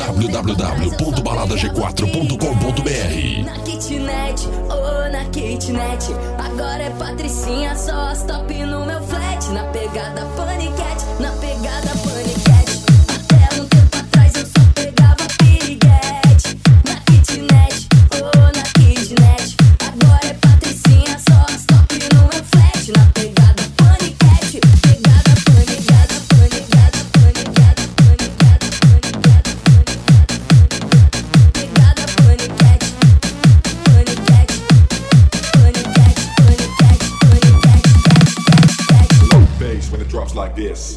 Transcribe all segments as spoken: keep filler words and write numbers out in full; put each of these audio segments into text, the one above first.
w w w ponto balada g quatro ponto com ponto b r. Na kitnet, oh, na kitnet. Agora é Patricinha, só as top no meu flat. Na pegada paniquete, na pegada paniquete. Até um tempo atrás eu só pegava piriguete. Na kitnet, oh, na kitnet. Agora é Patricinha, só as top no meu flat. Na pegada paniquete, pegada panicada, panicada, panicada, panicada, panicada, pegada paniquete, paniquete, paniquete, paniquete, paniquete, low bass when it drops like this.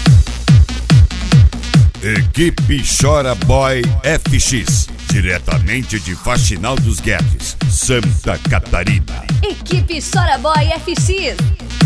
Equipe Chora Boy F X, diretamente de Faxinal dos Guedes, Santa Catarina. Equipe Chora Boy F X.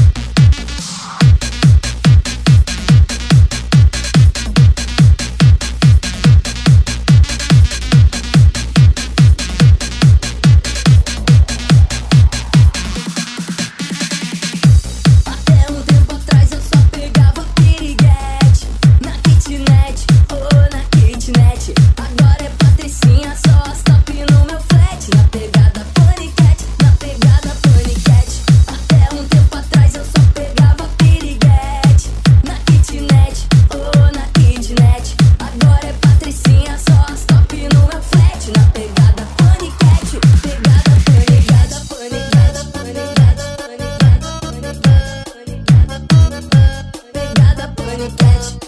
até um tempo atrás eu só pegava piriguete. Na kitnet, oh, na kitnet. Agora é Patricinha, só as top no meu flat. Na pegada paniquete, na pegada paniquete. Até um tempo atrás eu só pegava piriguete. Na kitnet, oh, na kitnet. Agora é Patricinha, só as top no meu flat. Na pegada paniquete, pegada panicada, panicada, panicada, panicada, panicada, pegada paniquete.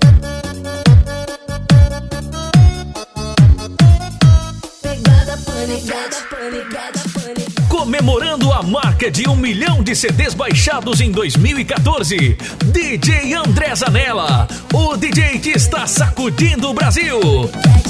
Pegada panicada, panicada, panicada. Comemorando a marca de um milhão de C Ds baixados em dois mil e quatorze, D J André Zanella, o D J que está sacudindo o Brasil.